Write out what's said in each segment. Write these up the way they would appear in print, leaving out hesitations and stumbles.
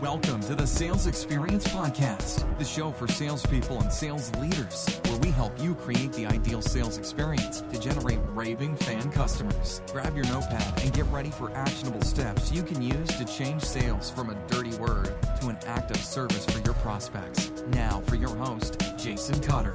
Welcome to the Sales Experience Podcast, the show for salespeople and sales leaders, where we help you create the ideal sales experience to generate raving fan customers. Grab your notepad and get ready for actionable steps you can use to change sales from a dirty word to an act of service for your prospects. Now for your host, Jason Cutter.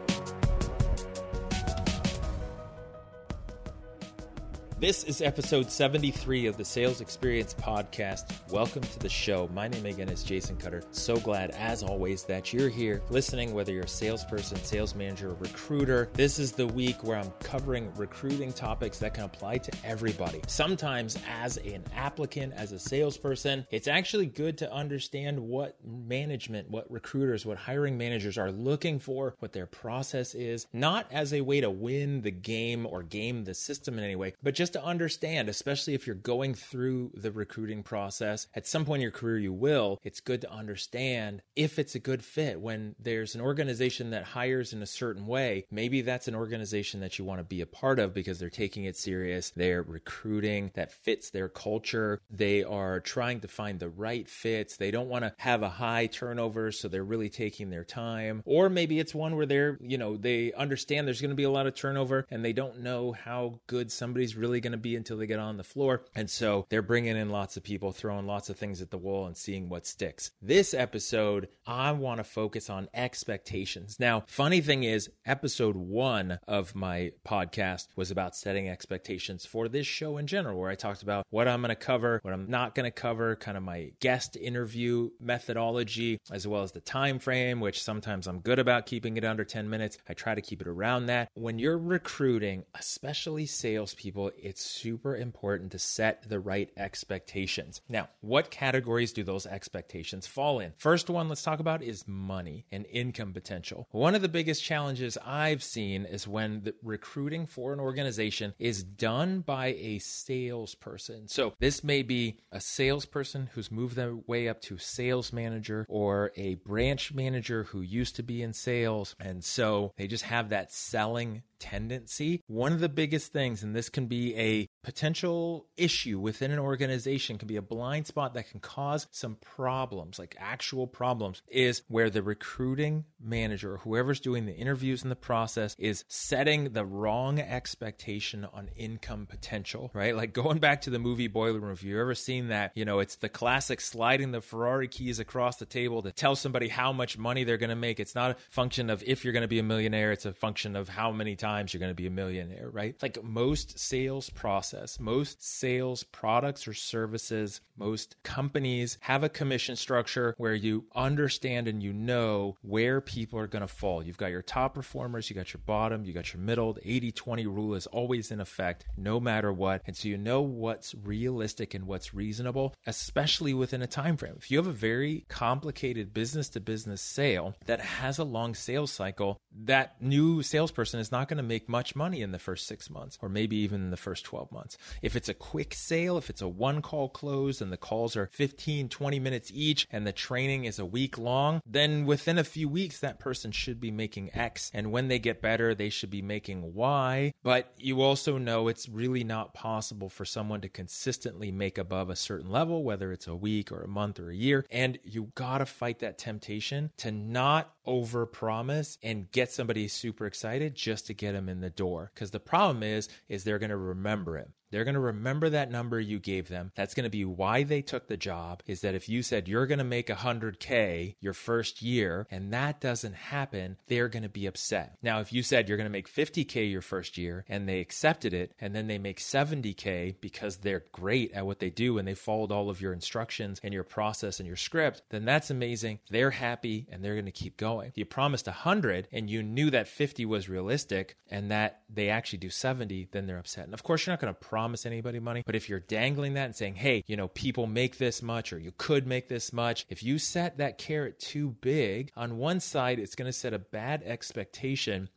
This is episode 73 of the Sales Experience Podcast. Welcome to the show. My name again is Jason Cutter. So glad, as always, that you're here listening, whether you're a salesperson, sales manager, or recruiter. This is the week where I'm covering recruiting topics that can apply to everybody. Sometimes as an applicant, as a salesperson, it's actually good to understand what management, what recruiters, what hiring managers are looking for, what their process is, not as a way to win the game or game the system in any way, but just to understand, especially if you're going through the recruiting process, at some point in your career you will, it's good to understand if it's a good fit. When there's an organization that hires in a certain way, maybe that's an organization that you want to be a part of because they're taking it serious, they're recruiting that fits their culture, they are trying to find the right fits, they don't want to have a high turnover, so they're really taking their time. Or maybe it's one where they understand there's going to be a lot of turnover and they don't know how good somebody's really going to be until they get on the floor. And so they're bringing in lots of people, throwing lots of things at the wall and seeing what sticks. This episode, I want to focus on expectations. Now, funny thing is, episode 1 of my podcast was about setting expectations for this show in general, where I talked about what I'm going to cover, what I'm not going to cover, kind of my guest interview methodology, as well as the time frame, which sometimes I'm good about keeping it under 10 minutes. I try to keep it around that. When you're recruiting, especially salespeople, it's super important to set the right expectations. Now, what categories do those expectations fall in? First one let's talk about is money and income potential. One of the biggest challenges I've seen is when the recruiting for an organization is done by a salesperson. So this may be a salesperson who's moved their way up to sales manager or a branch manager who used to be in sales. And so they just have that selling tendency. One of the biggest things, and this can be a potential issue within an organization, can be a blind spot that can cause some problems, like actual problems, is where the recruiting manager or whoever's doing the interviews in the process is setting the wrong expectation on income potential, right? Like going back to the movie Boiler Room, if you've ever seen that, it's the classic sliding the Ferrari keys across the table to tell somebody how much money they're going to make. It's not a function of if you're going to be a millionaire, it's a function of how many times you're going to be a millionaire, right? Like most sales process, most sales products or services, most companies have a commission structure where you understand and you know where people are going to fall. You've got your top performers, you got your bottom, you got your middle. The 80-20 rule is always in effect no matter what. And so you know what's realistic and what's reasonable, especially within a time frame. If you have a very complicated business-to-business sale that has a long sales cycle, that new salesperson is not going to make much money in the first 6 months or maybe even in the first 12 months. If it's a quick sale, if it's a one-call close and the calls are 15, 20 minutes each and the training is a week long, then within a few weeks, that person should be making X. And when they get better, they should be making Y. But you also know it's really not possible for someone to consistently make above a certain level, whether it's a week or a month or a year. And you got to fight that temptation to not overpromise and get somebody super excited just to get them in the door. Because the problem is they're going to remember it. They're going to remember that number you gave them. That's going to be why they took the job, is that if you said you're going to make $100K your first year and that doesn't happen, they're going to be upset. Now, if you said you're going to make $50K your first year and they accepted it and then they make $70K because they're great at what they do and they followed all of your instructions and your process and your script, then that's amazing. They're happy and they're going to keep going. You promised 100 and you knew that 50 was realistic and that they actually do 70, then they're upset. And of course, you're not going to promise anybody money, but if you're dangling that and saying, hey, people make this much or you could make this much, if you set that carrot too big, on one side, it's going to set a bad expectation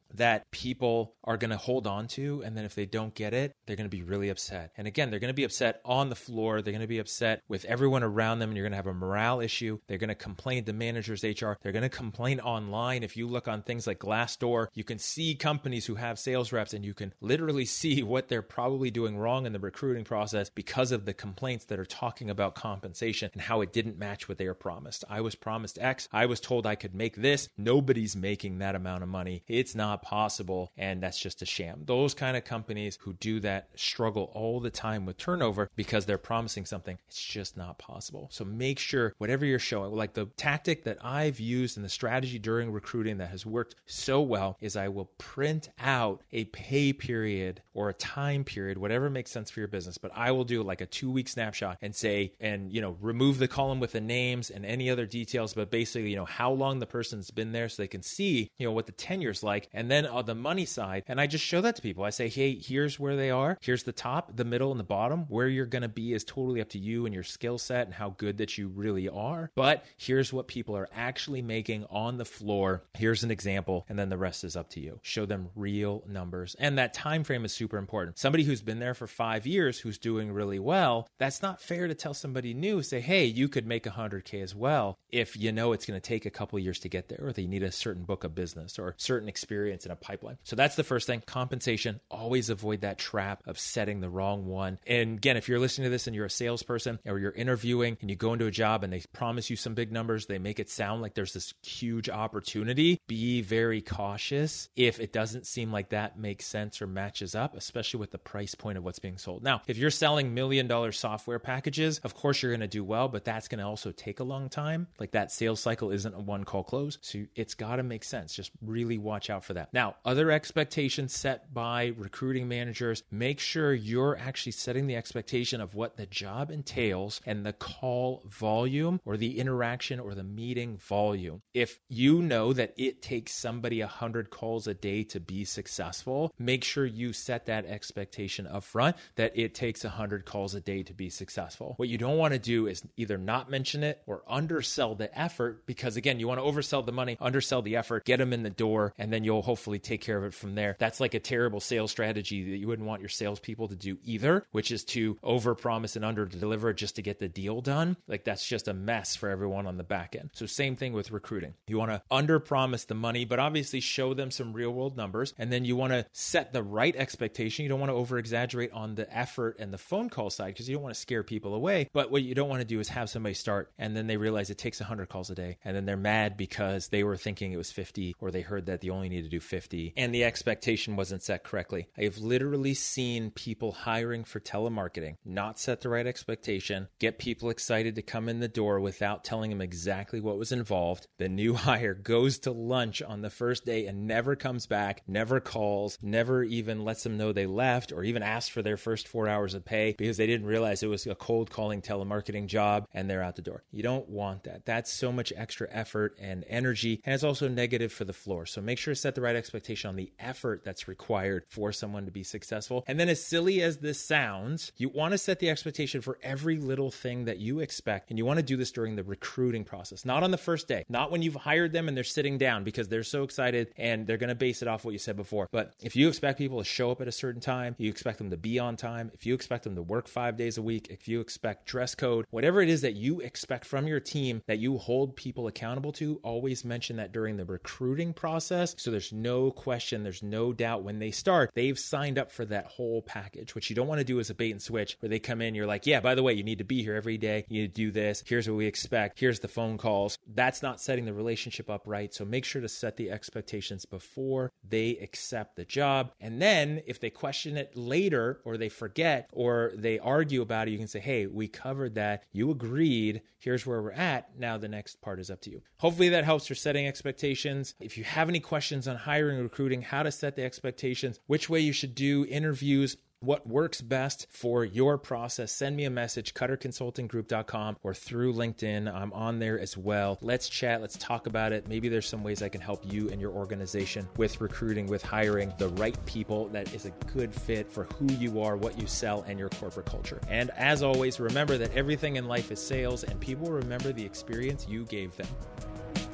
that people are going to hold on to. And then if they don't get it, they're going to be really upset. And again, they're going to be upset on the floor. They're going to be upset with everyone around them. And you're going to have a morale issue. They're going to complain to managers, HR. They're going to complain online. If you look on things like Glassdoor, you can see companies who have sales reps and you can literally see what they're probably doing wrong in the recruiting process because of the complaints that are talking about compensation and how it didn't match what they were promised. I was promised X. I was told I could make this. Nobody's making that amount of money. It's not possible. And that's just a sham. Those kind of companies who do that struggle all the time with turnover because they're promising something. It's just not possible. So make sure whatever you're showing, like the tactic that I've used and the strategy during recruiting that has worked so well is I will print out a pay period or a time period, whatever makes sense for your business. But I will do like a 2-week snapshot and say, and remove the column with the names and any other details, but basically, how long the person's been there so they can see, what the tenure's like. And then on the money side, and I just show that to people. I say, hey, here's where they are. Here's the top, the middle, and the bottom. Where you're going to be is totally up to you and your skill set and how good that you really are. But here's what people are actually making on the floor. Here's an example. And then the rest is up to you. Show them real numbers. And that time frame is super important. Somebody who's been there for 5 years, who's doing really well, that's not fair to tell somebody new, say, hey, you could make 100K as well if you know it's going to take a couple of years to get there, or they need a certain book of business or certain experience in a pipeline. So that's the first thing. Compensation. Always avoid that trap of setting the wrong one. And again, if you're listening to this and you're a salesperson or you're interviewing and you go into a job and they promise you some big numbers, they make it sound like there's this huge opportunity, be very cautious if it doesn't seem like that makes sense or matches up, especially with the price point of what's being sold. Now, if you're selling $1 million software packages, of course you're going to do well, but that's going to also take a long time. Like that sales cycle isn't a one call close. So it's got to make sense. Just really watch out for that. Now, other expectations set by recruiting managers, make sure you're actually setting the expectation of what the job entails and the call volume or the interaction or the meeting volume. If you know that it takes somebody 100 calls a day to be successful, make sure you set that expectation up front that it takes 100 calls a day to be successful. What you don't want to do is either not mention it or undersell the effort, because again, you want to oversell the money, undersell the effort, get them in the door, and then you'll hopefully take care of it from there. That's like a terrible sales strategy that you wouldn't want your salespeople to do either, which is to overpromise and underdeliver just to get the deal done. Like that's just a mess for everyone on the back end. So same thing with recruiting. You want to underpromise the money, but obviously show them some real world numbers. And then you want to set the right expectation. You don't want to over exaggerate on the effort and the phone call side because you don't want to scare people away. But what you don't want to do is have somebody start and then they realize it takes 100 calls a day. And then they're mad because they were thinking it was 50 or they heard that they only need to do 50 and the expectation wasn't set correctly. I have literally seen people hiring for telemarketing not set the right expectation, get people excited to come in the door without telling them exactly what was involved. The new hire goes to lunch on the first day and never comes back, never calls, never even lets them know they left or even asks for their first 4 hours of pay because they didn't realize it was a cold calling telemarketing job and they're out the door. You don't want that. That's so much extra effort and energy, and it's also negative for the floor. So make sure to set the right expectation on the effort that's required for someone to be successful. And then as silly as this sounds, you want to set the expectation for every little thing that you expect. And you want to do this during the recruiting process, not on the first day, not when you've hired them and they're sitting down because they're so excited and they're going to base it off what you said before. But if you expect people to show up at a certain time, you expect them to be on time, if you expect them to work 5 days a week, if you expect dress code, whatever it is that you expect from your team that you hold people accountable to, always mention that during the recruiting process. So there's no question, there's no doubt when they start, they've signed up for that whole package. What you don't want to do is a bait and switch where they come in, you're like, yeah, by the way, you need to be here every day. You need to do this. Here's what we expect. Here's the phone calls. That's not setting the relationship up right. So make sure to set the expectations before they accept the job. And then if they question it later or they forget or they argue about it, you can say, hey, we covered that. You agreed. Here's where we're at. Now the next part is up to you. Hopefully that helps for setting expectations. If you have any questions on hiring and recruiting, how to set the expectations, which way you should do interviews, what works best for your process, send me a message, cutterconsultinggroup.com or through LinkedIn. I'm on there as well. Let's chat. Let's talk about it. Maybe there's some ways I can help you and your organization with recruiting, with hiring the right people that is a good fit for who you are, what you sell, and your corporate culture. And as always, remember that everything in life is sales and people remember the experience you gave them.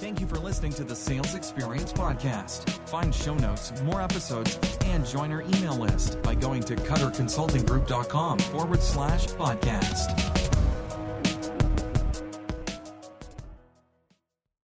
Thank you for listening to the Sales Experience Podcast. Find show notes, more episodes, and join our email list by going to cutterconsultinggroup.com/podcast.